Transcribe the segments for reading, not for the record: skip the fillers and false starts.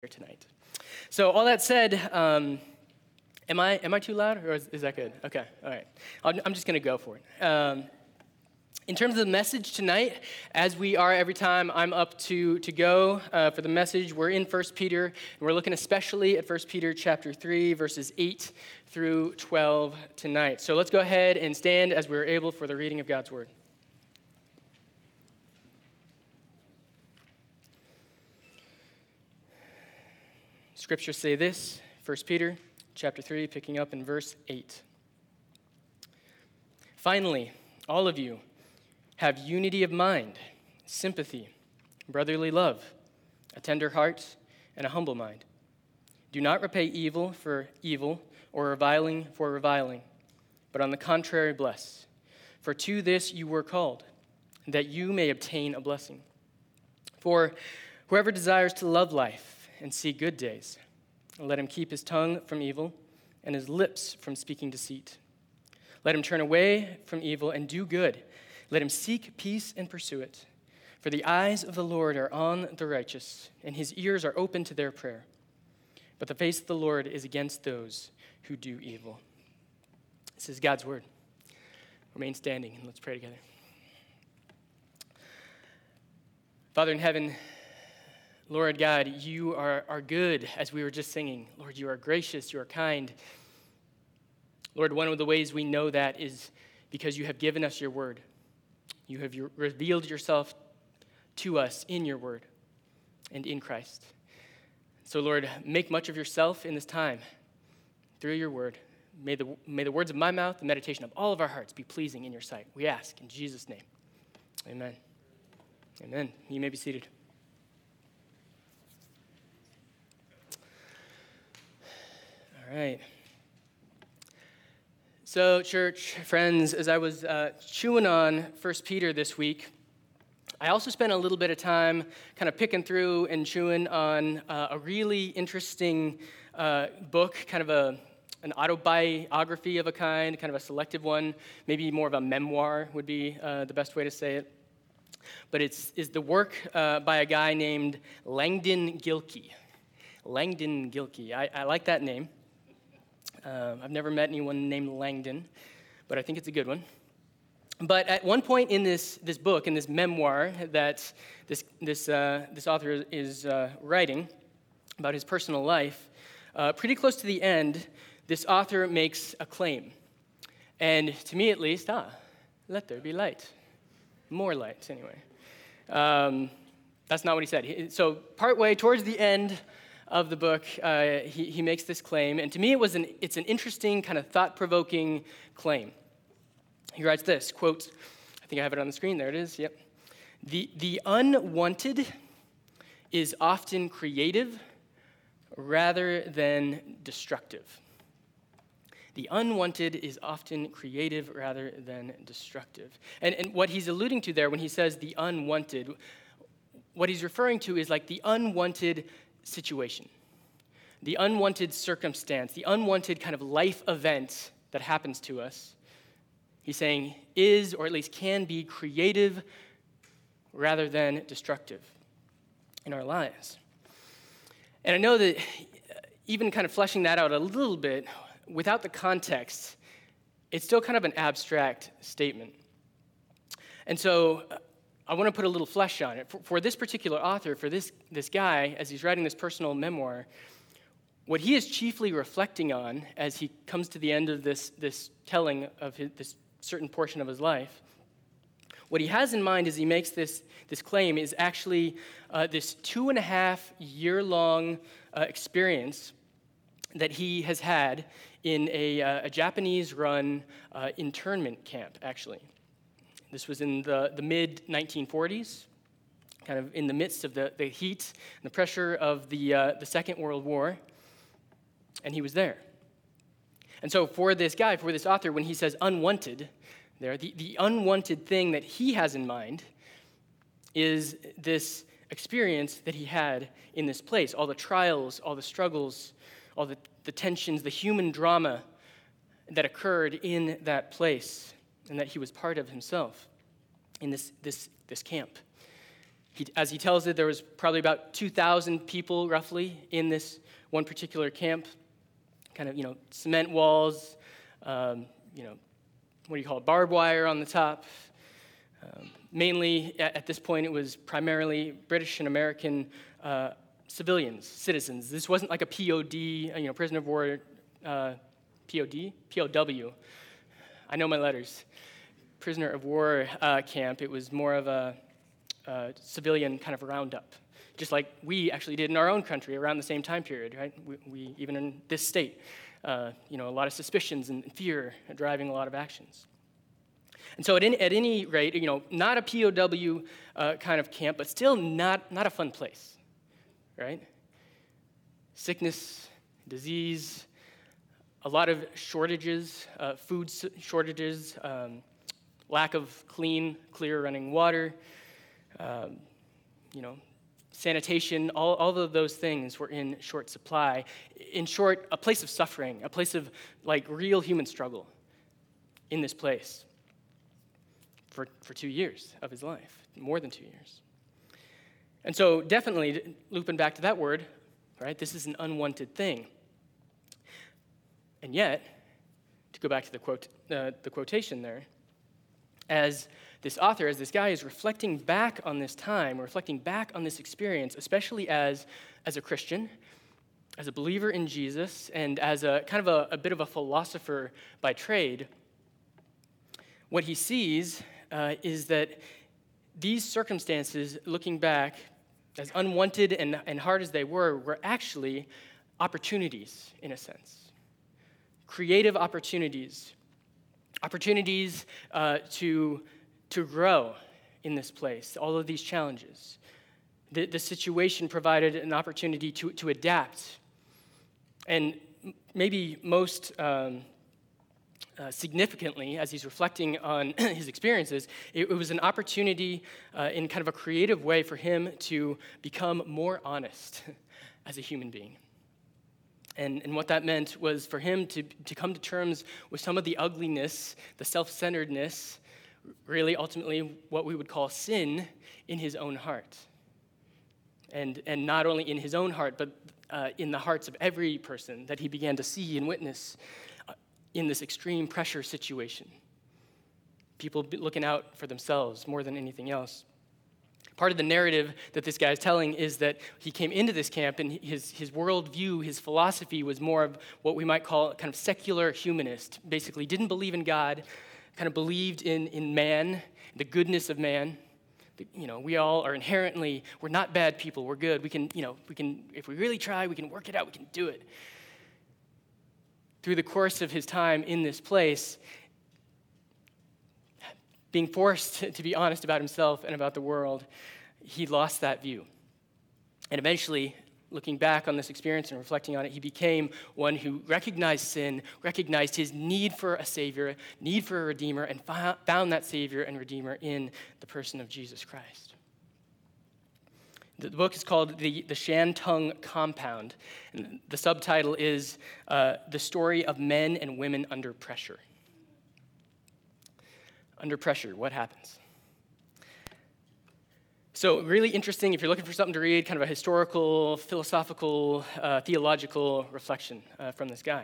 tonight. So all that said, am I too loud, or is that good? Okay, all right. I'm just going to go for it. In terms of the message tonight, as we are every time I'm up to go for the message, we're in 1 Peter, and we're looking especially at 1 Peter chapter 3, verses 8 through 12 tonight. So let's go ahead and stand as we're able for the reading of God's word. Scriptures say this, 1 Peter chapter 3, picking up in verse 8. Finally, all of you have unity of mind, sympathy, brotherly love, a tender heart, and a humble mind. Do not repay evil for evil or reviling for reviling, but on the contrary bless. For to this you were called, that you may obtain a blessing. For whoever desires to love life and see good days, let him keep his tongue from evil and his lips from speaking deceit. Let him turn away from evil and do good. Let him seek peace and pursue it. For the eyes of the Lord are on the righteous, and his ears are open to their prayer. But the face of the Lord is against those who do evil. This is God's word. Remain standing, and let's pray together. Father in heaven, Lord God, you are good, as we were just singing. Lord, you are gracious, you are kind. Lord, one of the ways we know that is because you have given us your word. You have revealed yourself to us in your word and in Christ. So, Lord, make much of yourself in this time through your word. May the words of my mouth, the meditation of all of our hearts be pleasing in your sight. We ask in Jesus' name. Amen. Amen. You may be seated. All right. So, church, friends, as I was chewing on 1 Peter this week, I also spent a little bit of time kind of picking through and chewing on a really interesting book, kind of an autobiography of a kind of a selective one, maybe more of a memoir would be the best way to say it. But it's the work by a guy named Langdon Gilkey. Langdon Gilkey. I like that name. I've never met anyone named Langdon, but I think it's a good one. But at one point in this book, in this memoir that this author is writing about his personal life, pretty close to the end, this author makes a claim. And to me at least, let there be light. More light, anyway. That's not what he said. So partway towards the end of the book, he makes this claim, and to me it's an interesting, kind of thought-provoking claim. He writes this, quote, I think I have it on the screen, there it is, yep. The unwanted is often creative rather than destructive. The unwanted is often creative rather than destructive. And what he's alluding to there when he says the unwanted, what he's referring to is like the unwanted situation, the unwanted circumstance, the unwanted kind of life event that happens to us. He's saying is, or at least can be, creative rather than destructive in our lives. And I know that even kind of fleshing that out a little bit, without the context, it's still kind of an abstract statement. And so I want to put a little flesh on it. For this particular author, for this guy, as he's writing this personal memoir, what he is chiefly reflecting on as he comes to the end of this telling of this certain portion of his life, what he has in mind as he makes this claim is actually this 2.5-year-long experience that he has had in a Japanese-run internment camp, actually. This was in the mid-1940s, kind of in the midst of the heat and the pressure of the Second World War, and he was there. And so for this guy, for this author, when he says unwanted there, the unwanted thing that he has in mind is this experience that he had in this place, all the trials, all the struggles, all the tensions, the human drama that occurred in that place and that he was part of himself in this camp. As he tells it, there was probably about 2,000 people, roughly, in this one particular camp. Kind of, cement walls, what do you call it, barbed wire on the top. Mainly, at this point, it was primarily British and American civilians, citizens. This wasn't like a POD, prisoner of war, POD? POW. I know my letters. Prisoner of war camp. It was more of a civilian kind of roundup, just like we actually did in our own country around the same time period, right? We even in this state, a lot of suspicions and fear driving a lot of actions. And so at any rate, not a POW kind of camp, but still not a fun place, right? Sickness, disease, a lot of shortages, food shortages, lack of clear running water, sanitation, all of those things were in short supply. In short, a place of suffering, a place of real human struggle in this place for 2 years of his life, more than 2 years. And so definitely, looping back to that word, right, this is an unwanted thing. And yet, to go back to the quotation there, as this author, as this guy is reflecting back on this time, reflecting back on this experience, especially as a Christian, as a believer in Jesus, and as a kind of a bit of a philosopher by trade, what he sees is that these circumstances, looking back, as unwanted and hard as they were actually opportunities, in a sense. Creative opportunities to grow in this place, all of these challenges. The situation provided an opportunity to adapt. And maybe most significantly, as he's reflecting on his experiences, it was an opportunity in kind of a creative way for him to become more honest as a human being. And what that meant was for him to come to terms with some of the ugliness, the self-centeredness, really ultimately what we would call sin in his own heart. And not only in his own heart, but in the hearts of every person that he began to see and witness in this extreme pressure situation. People looking out for themselves more than anything else. Part of the narrative that this guy is telling is that he came into this camp and his worldview, his philosophy was more of what we might call kind of secular humanist. Basically didn't believe in God, kind of believed in man, the goodness of man. We all are inherently, we're not bad people, we're good. We can, if we really try, we can work it out, we can do it. Through the course of his time in this place, being forced to be honest about himself and about the world, he lost that view. And eventually, looking back on this experience and reflecting on it, he became one who recognized sin, recognized his need for a Savior, need for a Redeemer, and found that Savior and Redeemer in the person of Jesus Christ. The book is called The Shantung Compound, and the subtitle is The Story of Men and Women Under Pressure. Under pressure, what happens? So really interesting, if you're looking for something to read, kind of a historical, philosophical, theological reflection from this guy.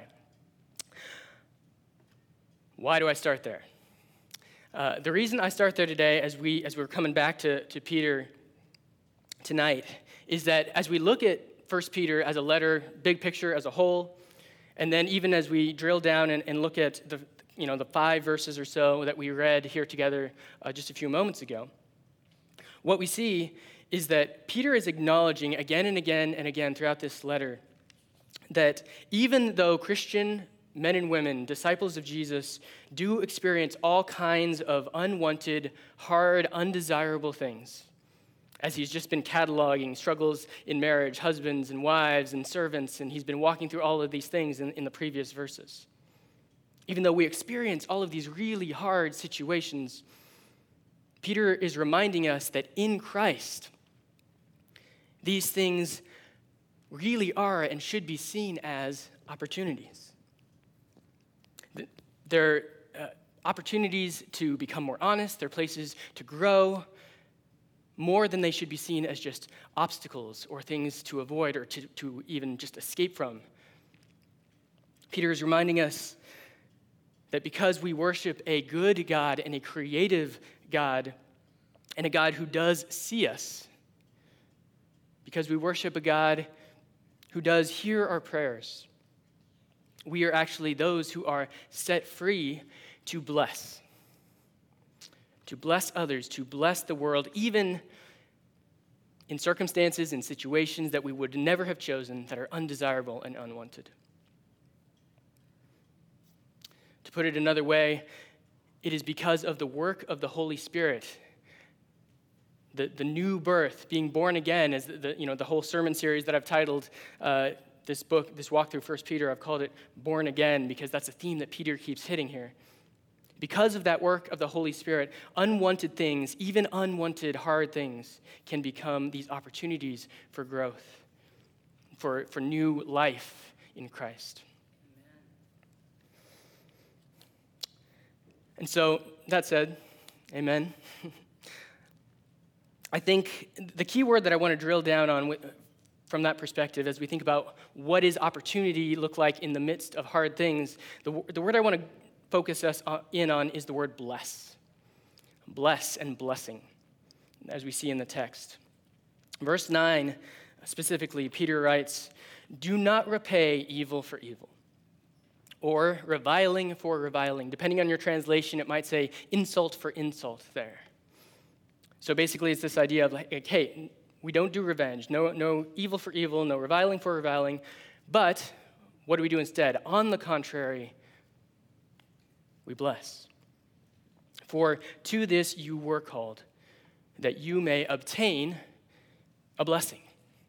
Why do I start there? The reason I start there today, as we're coming back to Peter tonight, is that as we look at 1 Peter as a letter, big picture as a whole, and then even as we drill down and look at the 5 verses or so that we read here together just a few moments ago, what we see is that Peter is acknowledging again and again and again throughout this letter that even though Christian men and women, disciples of Jesus, do experience all kinds of unwanted, hard, undesirable things, as he's just been cataloging struggles in marriage, husbands and wives and servants, and he's been walking through all of these things in the previous verses. Even though we experience all of these really hard situations, Peter is reminding us that in Christ, these things really are and should be seen as opportunities. They're opportunities to become more honest. They're places to grow. more than they should be seen as just obstacles or things to avoid or to even just escape from. Peter is reminding us that because we worship a good God and a creative God and a God who does see us, because we worship a God who does hear our prayers, we are actually those who are set free to bless others, to bless the world, even in circumstances and situations that we would never have chosen that are undesirable and unwanted. To put it another way, it is because of the work of the Holy Spirit, the new birth, being born again, as the whole sermon series that I've titled this book, this walk through 1 Peter, I've called it Born Again, because that's a theme that Peter keeps hitting here. Because of that work of the Holy Spirit, unwanted things, even unwanted hard things, can become these opportunities for growth, for new life in Christ. And so, that said, amen. I think the key word that I want to drill down on from that perspective as we think about what does opportunity look like in the midst of hard things, the word I want to focus us in on is the word bless. Bless and blessing, as we see in the text. Verse 9, specifically, Peter writes, "Do not repay evil for evil, or reviling for reviling." Depending on your translation, it might say insult for insult there. So basically, it's this idea of like, hey, we don't do revenge. No evil for evil, no reviling for reviling. But what do we do instead? On the contrary, we bless. For to this you were called, that you may obtain a blessing.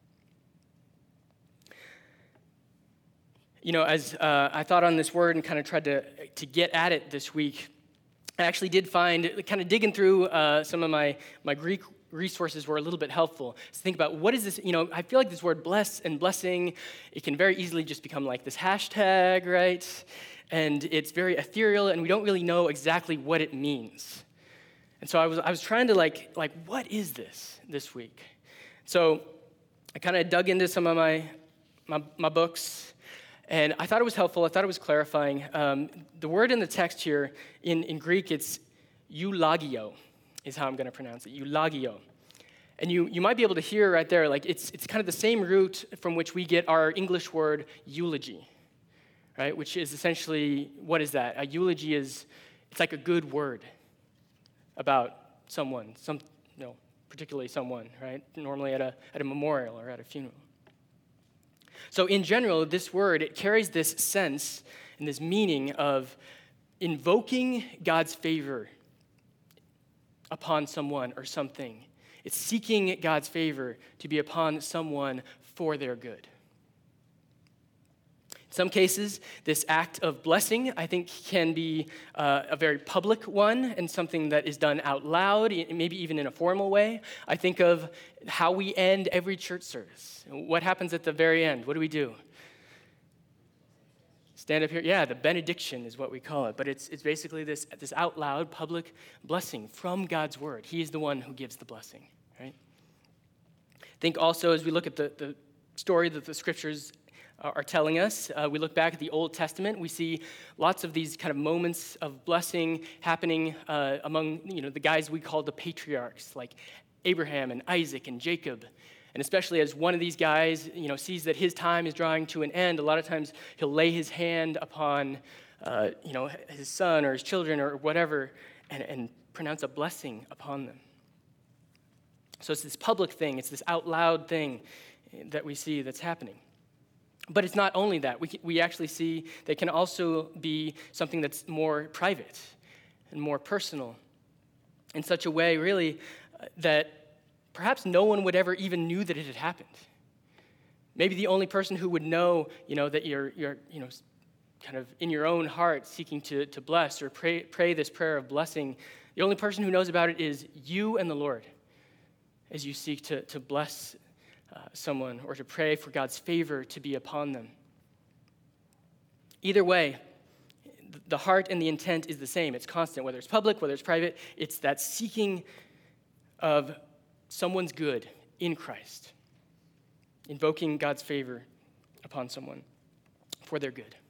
You know, as I thought on this word and kind of tried to get at it this week, I actually did find, kind of digging through some of my Greek resources were a little bit helpful. So think about, what is this? You know, I feel like this word bless and blessing, it can very easily just become like this hashtag, right? And it's very ethereal, and we don't really know exactly what it means. And so I was trying to like what is this week? So I kind of dug into some of my books, and I thought it was helpful. I thought it was clarifying. The word in the text here in Greek, it's eulogio, is how I'm going to pronounce it. Eulogio. And you might be able to hear right there, like it's kind of the same root from which we get our English word eulogy. Right, which is essentially, what is that? A eulogy it's like a good word about someone, particularly someone, right? Normally at a memorial or at a funeral. So in general, this word, it carries this sense and this meaning of invoking God's favor upon someone or something. It's seeking God's favor to be upon someone for their good. In some cases, this act of blessing, I think, can be a very public one and something that is done out loud, maybe even in a formal way. I think of how we end every church service. What happens at the very end? What do we do? Stand up here. Yeah, the benediction is what we call it. But it's basically this out loud public blessing from God's word. He is the one who gives the blessing, right? Think also, as we look at the story that the scriptures are telling us. We look back at the Old Testament. We see lots of these kind of moments of blessing happening among the guys we call the patriarchs, like Abraham and Isaac and Jacob. And especially as one of these guys sees that his time is drawing to an end, a lot of times he'll lay his hand upon his son or his children or whatever and pronounce a blessing upon them. So it's this public thing. It's this out loud thing that we see that's happening. But it's not only that. We actually see that it can also be something that's more private and more personal in such a way, really, that perhaps no one would ever even knew that it had happened. Maybe the only person who would know, that you're kind of in your own heart seeking to bless or pray this prayer of blessing, the only person who knows about it is you and the Lord as you seek to bless someone or to pray for God's favor to be upon them. Either way, the heart and the intent is the same. It's constant, whether it's public, whether it's private. It's that seeking of someone's good in Christ, invoking God's favor upon someone for their good.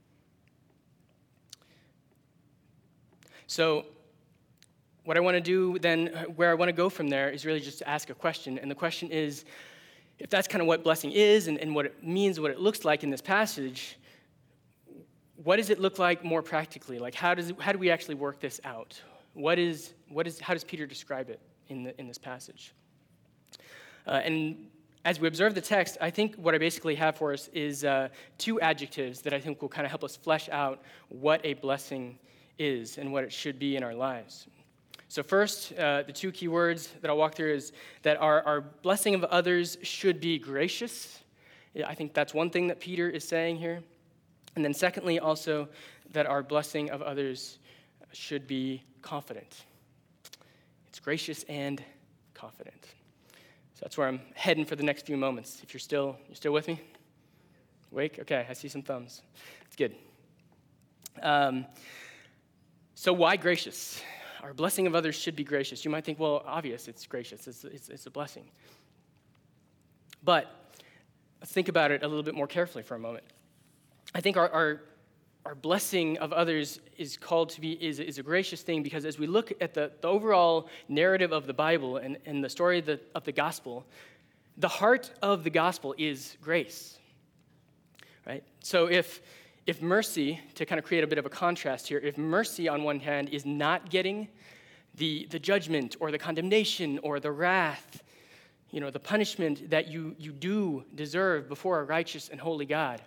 So what I want to do then, where I want to go from there, is really just to ask a question. And the question is, if that's kind of what blessing is and what it means, what it looks like in this passage, what does it look like more practically? Like, how do we actually work this out? How does Peter describe it in this passage? And as we observe the text, I think what I basically have for us is two adjectives that I think will kind of help us flesh out what a blessing is and what it should be in our lives. So first, the two key words that I'll walk through is that our blessing of others should be gracious. I think that's one thing that Peter is saying here. And then secondly, also, that our blessing of others should be confident. It's gracious and confident. So that's where I'm heading for the next few moments. If you're still with me? Awake? Okay, I see some thumbs. It's good. So why gracious? Our blessing of others should be gracious. You might think, well, obvious, it's gracious. It's a blessing. But let's think about it a little bit more carefully for a moment. I think our blessing of others is called to be is a gracious thing because as we look at the overall narrative of the Bible and the story of the gospel, the heart of the gospel is grace, right? So if mercy, to kind of create a bit of a contrast here, if mercy on one hand is not getting the judgment or the condemnation or the wrath, the punishment that you do deserve before a righteous and holy God,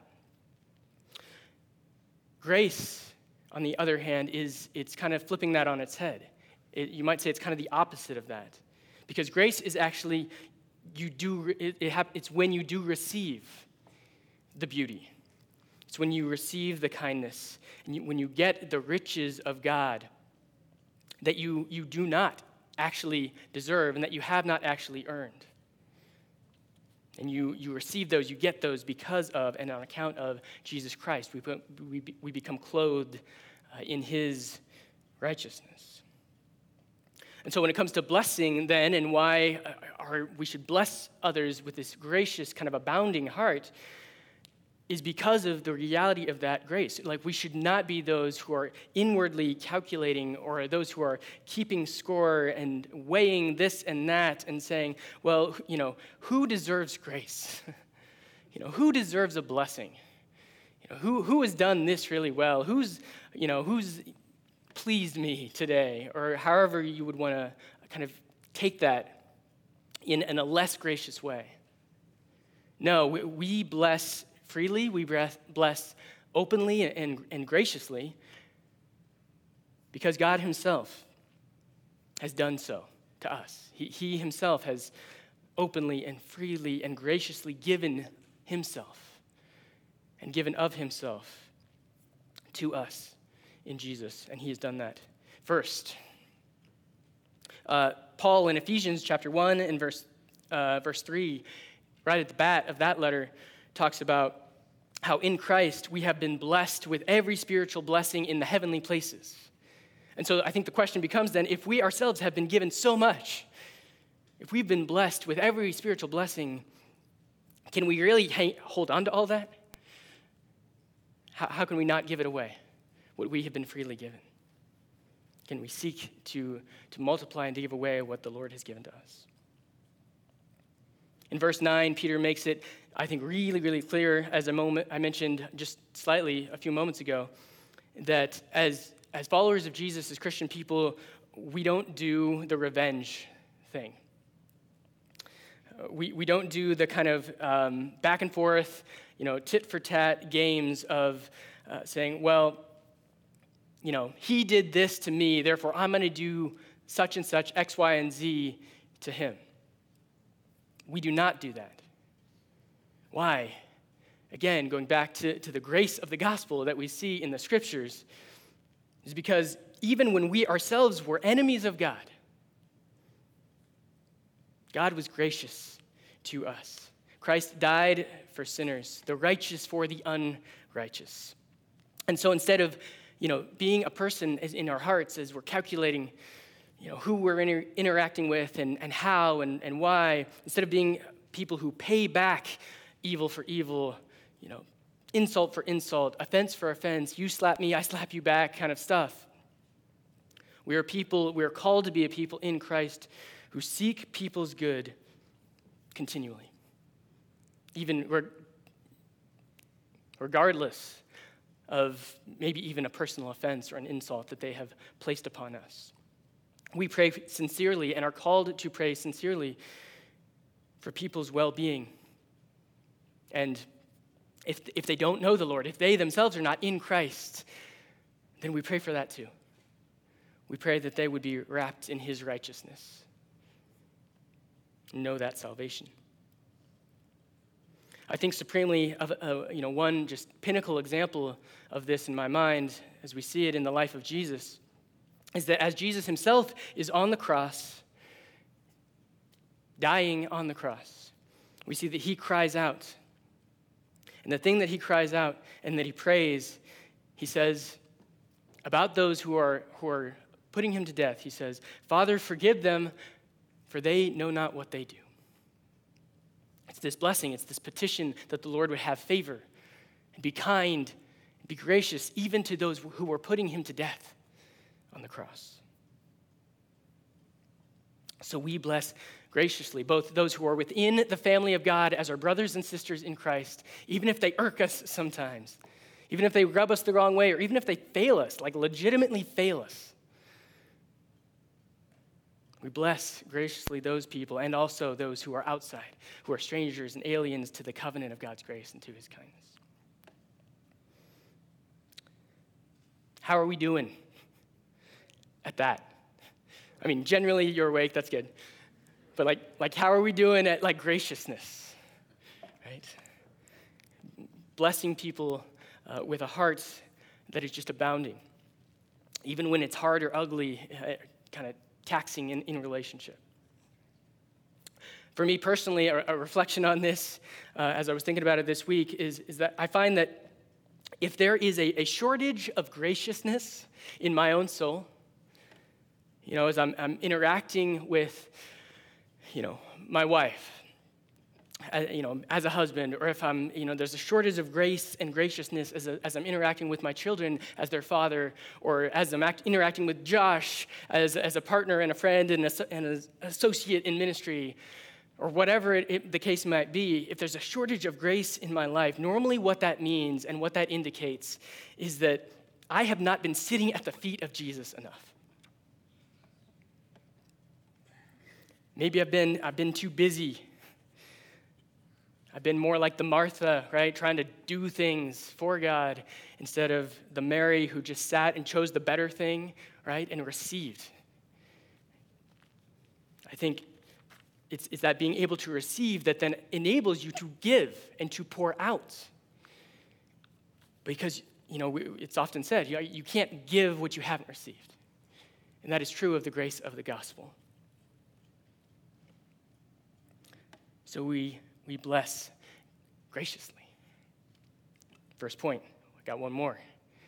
grace, on the other hand, it's kind of flipping that on its head. You might say it's kind of the opposite of that. Because grace is actually, it's when you do receive the beauty. It's when you receive the kindness, and when you get the riches of God that you do not actually deserve and that you have not actually earned. And you receive those, you get those because of and on account of Jesus Christ. We become clothed in his righteousness. And so when it comes to blessing then and why we should bless others with this gracious kind of abounding heart is because of the reality of that grace. Like, we should not be those who are inwardly calculating or those who are keeping score and weighing this and that and saying, well, who deserves grace? Who deserves a blessing? Who has done this really well? Who's pleased me today? Or however you would want to kind of take that in a less gracious way. No, we bless freely, we bless openly and graciously because God himself has done so to us. He himself has openly and freely and graciously given himself and given of himself to us in Jesus, and he has done that first. Paul in Ephesians chapter 1 and verse 3, right at the bat of that letter, talks about how in Christ we have been blessed with every spiritual blessing in the heavenly places. And so I think the question becomes then, if we ourselves have been given so much, if we've been blessed with every spiritual blessing, can we really hold on to all that? How can we not give it away, what we have been freely given? Can we seek to multiply and to give away what the Lord has given to us? In verse 9, Peter makes it, I think, really, really clear, as I mentioned just slightly a few moments ago, that as followers of Jesus, as Christian people, we don't do the revenge thing. We don't do the kind of back and forth, tit-for-tat games of saying, well, he did this to me, therefore I'm going to do such and such, X, Y, and Z to him. We do not do that. Why? Again, going back to the grace of the gospel that we see in the scriptures, is because even when we ourselves were enemies of God, God was gracious to us. Christ died for sinners, the righteous for the unrighteous. And so instead of, being a person in our hearts as we're calculating, who we're interacting with and how and why, instead of being people who pay back evil for evil, insult for insult, offense for offense, you slap me, I slap you back kind of stuff. We are called to be a people in Christ who seek people's good continually, even regardless of maybe even a personal offense or an insult that they have placed upon us. We pray sincerely and are called to pray sincerely for people's well-being. And if they don't know the Lord, if they themselves are not in Christ, then we pray for that too. We pray that they would be wrapped in his righteousness and know that salvation. I think supremely of one just pinnacle example of this in my mind, as we see it in the life of Jesus, is that as Jesus himself is on the cross, dying on the cross, we see that he cries out. And the thing that he cries out and that he prays, he says about those who are putting him to death, he says, "Father, forgive them, for they know not what they do." It's this blessing, it's this petition that the Lord would have favor and be kind and be gracious even to those who were putting him to death on the cross. So we bless graciously both those who are within the family of God as our brothers and sisters in Christ, even if they irk us sometimes, even if they rub us the wrong way, or even if they fail us, like legitimately fail us. We bless graciously those people and also those who are outside, who are strangers and aliens to the covenant of God's grace and to his kindness. How are we doing at that? I mean, generally you're awake, that's good. But like how are we doing at graciousness, right? Blessing people with a heart that is just abounding, even when it's hard or ugly, kind of taxing in relationship. For me personally, a reflection on this, as I was thinking about it this week, is that I find that if there is a shortage of graciousness in my own soul, as I'm interacting with, my wife, as a husband, or if I'm, there's a shortage of grace and graciousness as I'm interacting with my children as their father, or as I'm interacting with Josh as a partner and a friend and an associate in ministry, or whatever the case might be, if there's a shortage of grace in my life, normally what that means and what that indicates is that I have not been sitting at the feet of Jesus enough. Maybe I've been too busy. I've been more like the Martha, right, trying to do things for God instead of the Mary who just sat and chose the better thing, right, and received. I think it's that being able to receive that then enables you to give and to pour out. Because, it's often said, you can't give what you haven't received. And that is true of the grace of the gospel. So we bless graciously. First point, I got one more.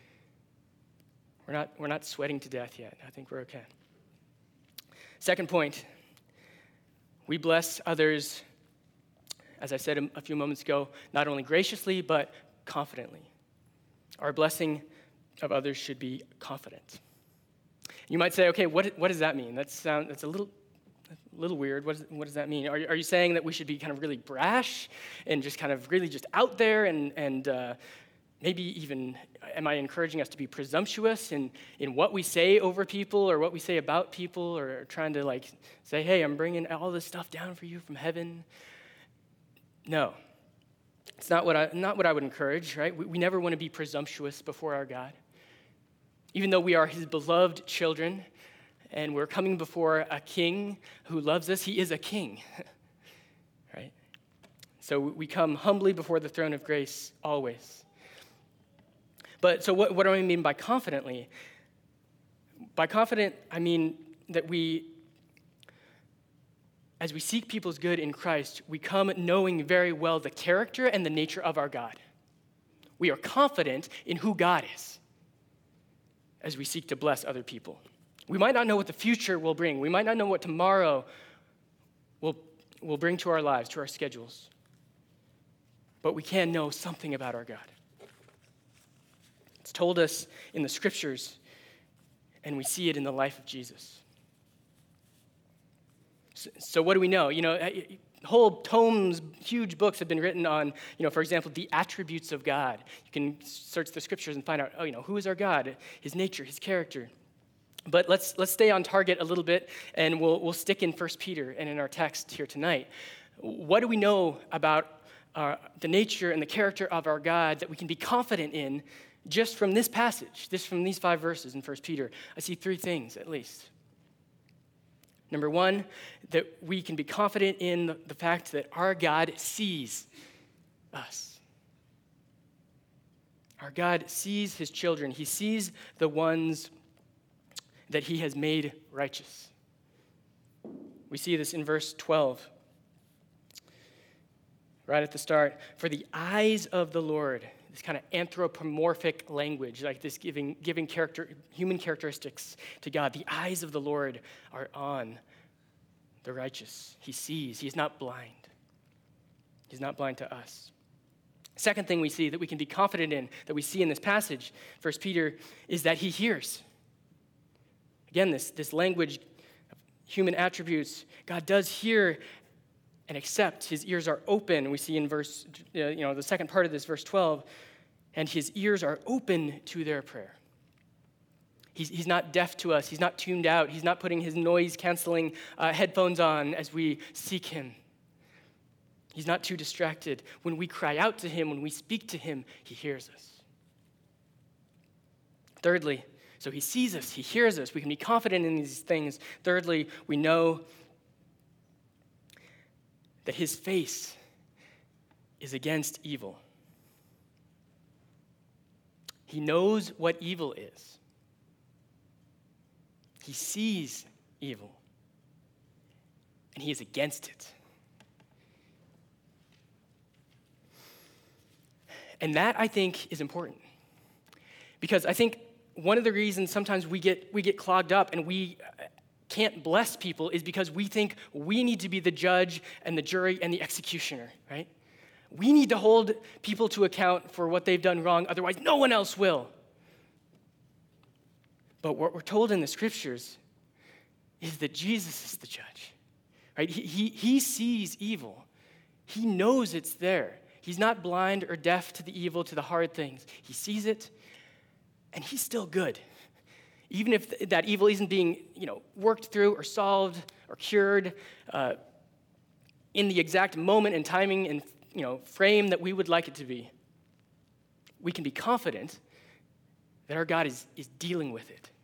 We're not sweating to death yet. I think we're okay. Second point, we bless others, as I said a few moments ago, not only graciously, but confidently. Our blessing of others should be confident. You might say, okay, what does that mean? That's a little weird. What does that mean? Are you saying that we should be kind of really brash and just kind of really just out there and maybe even, am I encouraging us to be presumptuous in what we say over people or what we say about people, or trying to say, hey, I'm bringing all this stuff down for you from heaven? No, it's not what I would encourage, right? We never want to be presumptuous before our God. Even though we are his beloved children, and we're coming before a king who loves us, he is a king, right? So we come humbly before the throne of grace always. But so what do I mean by confidently? By confident, I mean that as we seek people's good in Christ, we come knowing very well the character and the nature of our God. We are confident in who God is as we seek to bless other people. We might not know what the future will bring. We might not know what tomorrow will bring to our lives, to our schedules. But we can know something about our God. It's told us in the scriptures, and we see it in the life of Jesus. So what do we know? Whole tomes, huge books have been written on, for example, the attributes of God. You can search the scriptures and find out, who is our God, his nature, his character. But let's stay on target a little bit, and we'll stick in 1 Peter and in our text here tonight. What do we know about the nature and the character of our God that we can be confident in just from this passage, from these 5 verses in 1 Peter? I see 3 things at least. Number 1, that we can be confident in the fact that our God sees us. Our God sees his children. He sees the ones that he has made righteous. We see this in verse 12. Right at the start, for the eyes of the Lord, this kind of anthropomorphic language, like this giving human characteristics to God. The eyes of the Lord are on the righteous. He sees. He is not blind. He's not blind to us. Second thing we see that we can be confident in, that we see in this passage, 1 Peter, is that he hears. Again, this language of human attributes, God does hear and accept. His ears are open. We see in the second part of this, verse 12, and his ears are open to their prayer. He's not deaf to us. He's not tuned out. He's not putting his noise-canceling headphones on as we seek him. He's not too distracted. When we cry out to him, when we speak to him, he hears us. Thirdly, so he sees us, he hears us. We can be confident in these things. Thirdly, we know that his face is against evil. He knows what evil is. He sees evil, and he is against it. And that, I think, is important. Because I think one of the reasons sometimes we get clogged up and we can't bless people is because we think we need to be the judge and the jury and the executioner, right? We need to hold people to account for what they've done wrong, otherwise no one else will. But what we're told in the scriptures is that Jesus is the judge, right? He sees evil. He knows it's there. He's not blind or deaf to the evil, to the hard things. He sees it, and he's still good. Even if that evil isn't being, worked through or solved or cured in the exact moment and timing and, frame that we would like it to be, we can be confident that our God is dealing with it.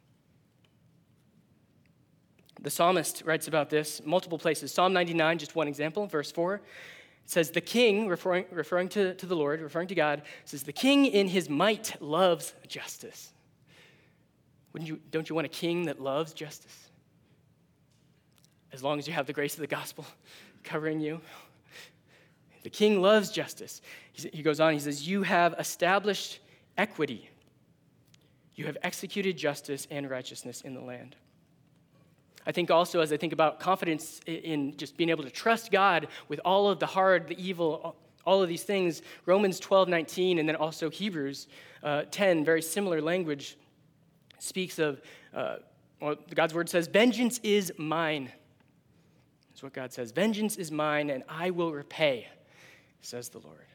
The psalmist writes about this multiple places. Psalm 99, just one example, verse 4. It says, the king, referring to the Lord, referring to God, says, the king in his might loves justice. Don't you want a king that loves justice? As long as you have the grace of the gospel covering you. The king loves justice. He goes on, he says, you have established equity. You have executed justice and righteousness in the land. I think also, as I think about confidence in just being able to trust God with all of the hard, the evil, all of these things, Romans 12:19, and then also Hebrews 10, very similar language, speaks of, God's word says, vengeance is mine. That's what God says. Vengeance is mine, and I will repay, says the Lord.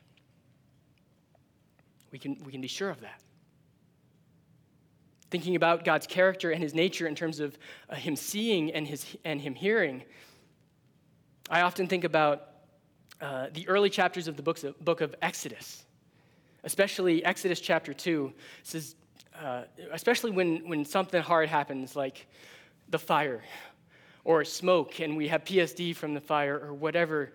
We can be sure of that. Thinking about God's character and his nature in terms of him seeing and him hearing, I often think about the early chapters of the book of Exodus, especially Exodus chapter 2. It says, especially when something hard happens, like the fire or smoke, and we have PSD from the fire or whatever.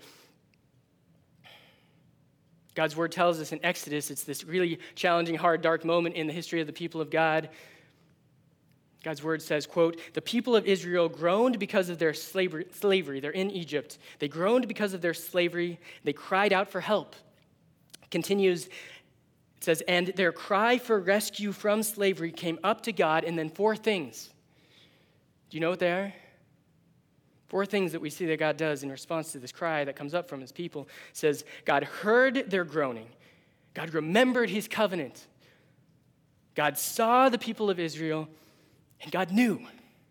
God's word tells us in Exodus, it's this really challenging, hard, dark moment in the history of the people of God. God's word says, quote, the people of Israel groaned because of their slavery. They're in Egypt. They groaned because of their slavery. They cried out for help. It continues, it says, and their cry for rescue from slavery came up to God, and then 4 things. Do you know what they are? 4 things that we see that God does in response to this cry that comes up from his people. It says, God heard their groaning. God remembered his covenant. God saw the people of Israel, and God knew.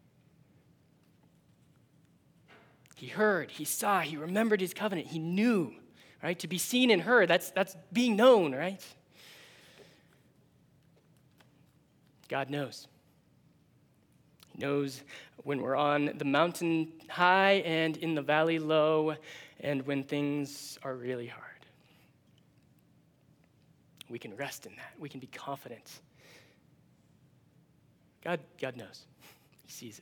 He heard, he saw, he remembered his covenant. He knew, right? To be seen and heard, that's being known, right? God knows. He knows when we're on the mountain high and in the valley low, and when things are really hard. We can rest in that. We can be confident. God knows. He sees it.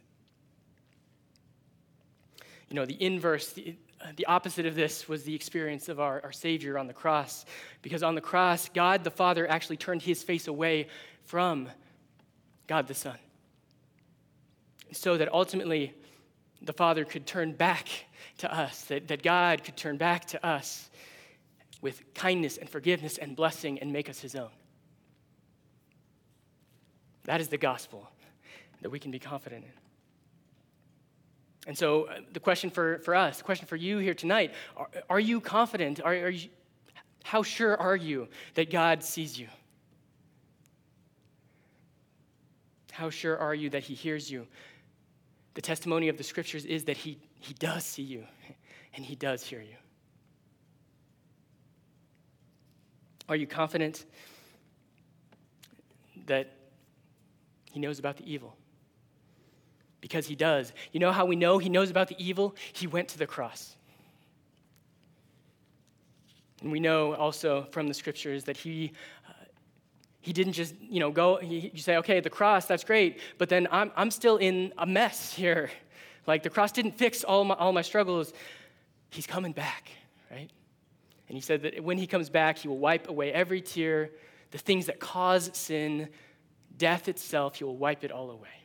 You know, the inverse, the opposite of this was the experience of our Savior on the cross. Because on the cross, God the Father actually turned his face away from God the Son, so that ultimately the Father could turn back to us, that God could turn back to us with kindness and forgiveness and blessing and make us his own. That is the gospel that we can be confident in. And so the question for us, the question for you here tonight, are you confident? How sure are you that God sees you? How sure are you that he hears you? The testimony of the scriptures is that he does see you and he does hear you. Are you confident that he knows about the evil? Because he does. You know how we know he knows about the evil? He went to the cross. And we know also from the scriptures that he didn't just, go, you say, okay, the cross, that's great, but then I'm still in a mess here. Like the cross didn't fix all my struggles. He's coming back, right? And he said that when he comes back, he will wipe away every tear, the things that cause sin, death itself, he will wipe it all away.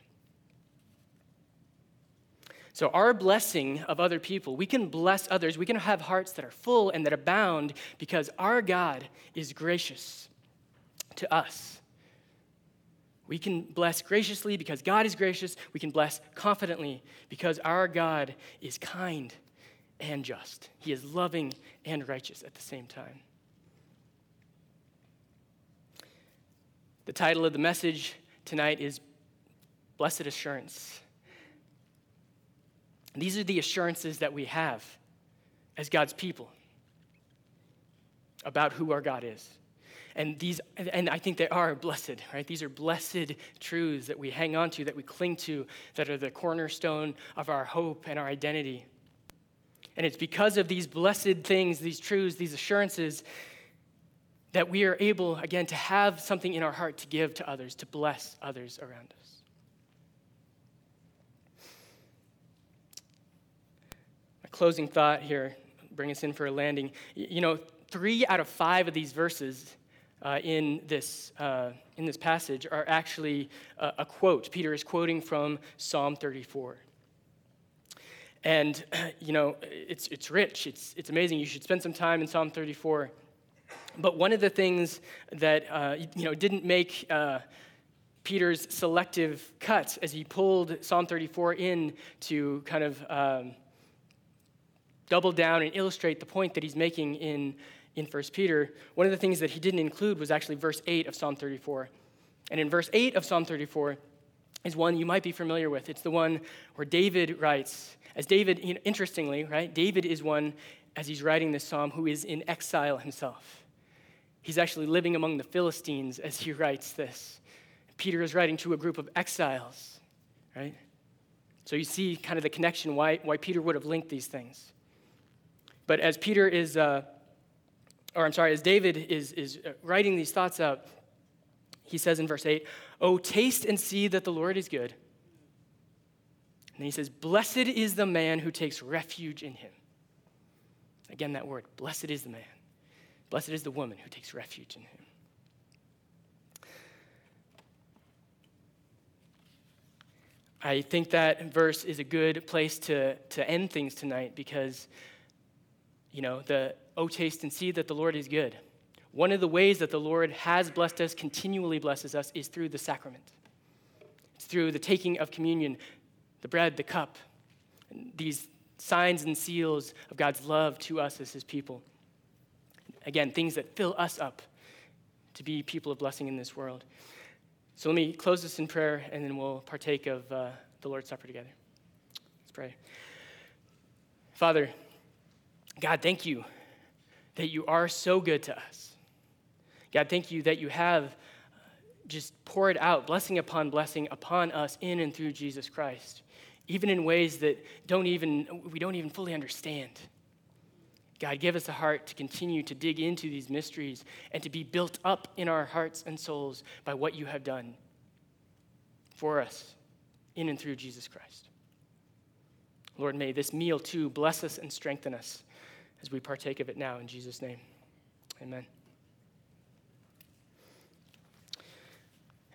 So our blessing of other people, we can bless others. We can have hearts that are full and that abound because our God is gracious to us. We can bless graciously because God is gracious. We can bless confidently because our God is kind and just. He is loving and righteous at the same time. The title of the message tonight is Blessed Assurance. These are the assurances that we have as God's people about who our God is. And I think they are blessed, right? These are blessed truths that we hang on to, that we cling to, that are the cornerstone of our hope and our identity. And it's because of these blessed things, these truths, these assurances, that we are able, again, to have something in our heart to give to others, to bless others around us. My closing thought here, bring us in for a landing. 3 out of 5 of these verses in this passage are actually a quote. Peter is quoting from Psalm 34. And, it's rich. It's amazing. You should spend some time in Psalm 34. But one of the things that, didn't make Peter's selective cut as he pulled Psalm 34 in to kind of double down and illustrate the point that he's making in 1 Peter, one of the things that he didn't include was actually verse 8 of Psalm 34. And in verse 8 of Psalm 34 is one you might be familiar with. It's the one where David writes, as David, interestingly, right, David is one, as he's writing this psalm, who is in exile himself. He's actually living among the Philistines as he writes this. Peter is writing to a group of exiles, right? So you see kind of the connection why Peter would have linked these things. But as David is writing these thoughts out, he says in verse 8, "Oh, taste and see that the Lord is good." And then he says, "Blessed is the man who takes refuge in him." Again, that word, blessed is the man. Blessed is the woman who takes refuge in him. I think that verse is a good place to end things tonight because, the "Oh, taste and see that the Lord is good." One of the ways that the Lord has blessed us, continually blesses us, is through the sacrament. It's through the taking of communion, the bread, the cup, and these signs and seals of God's love to us as his people. Again, things that fill us up to be people of blessing in this world. So let me close this in prayer, and then we'll partake of the Lord's Supper together. Let's pray. Father, God, thank you that you are so good to us. God, thank you that you have just poured out blessing upon us in and through Jesus Christ, even in ways that we don't even fully understand. God, give us a heart to continue to dig into these mysteries and to be built up in our hearts and souls by what you have done for us in and through Jesus Christ. Lord, may this meal too bless us and strengthen us as we partake of it now in Jesus' name. Amen.